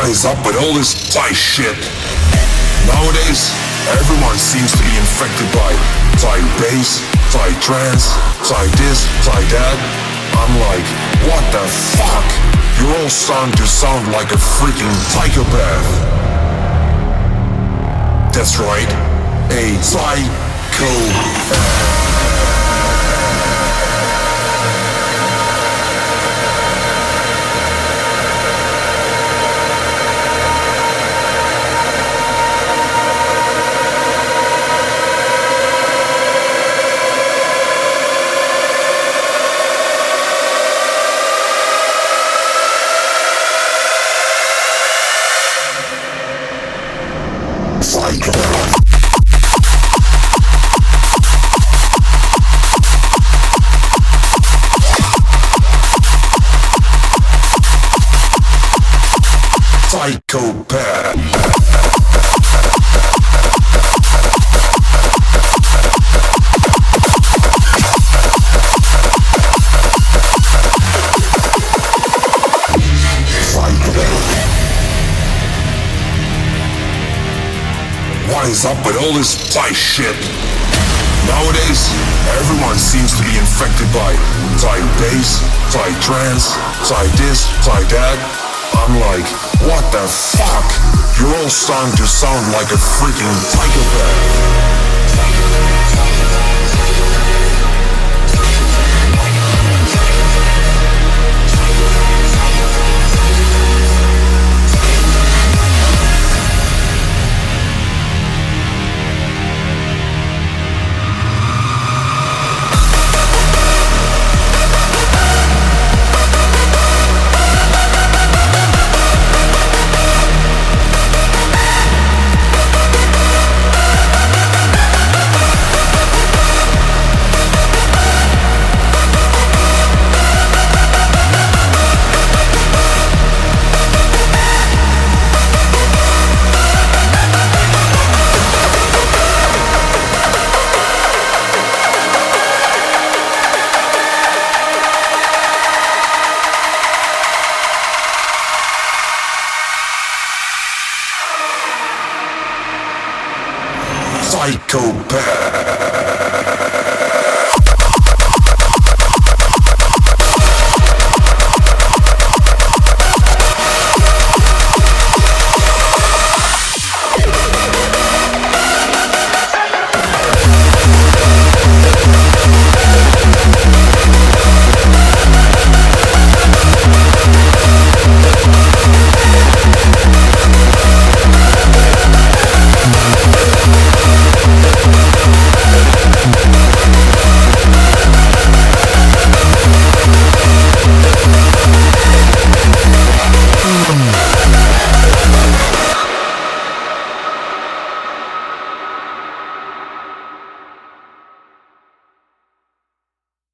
What is up with all this Thai shit? Nowadays, everyone seems to be infected by Thai bass, Thai trance, Thai this, Thai that. I'm like, what the fuck? You're all starting to sound like a freaking psychopath. That's right, a psychopath. Psychopath. What is up with all this Thai shit? Nowadays, everyone seems to be infected by Thai bass, Thai trance, Thai this, Thai that. I'm like, what the fuck? You're all starting to sound like a freaking psychopath. Psychopath.